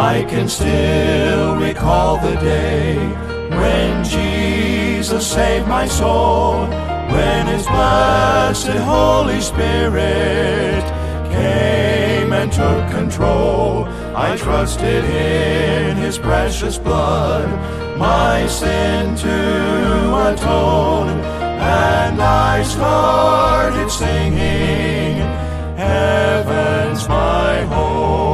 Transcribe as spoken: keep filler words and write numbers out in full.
I can still recall the day when Jesus saved my soul, when His blessed Holy Spirit came and took control. I trusted in His precious blood, my sin to atone, and I started singing, heaven's my home.